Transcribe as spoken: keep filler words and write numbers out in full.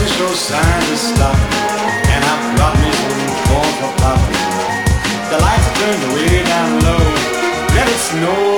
to show signs of stopping, and I brought me some corn for popping. The lights are turned way down low. Let it snow,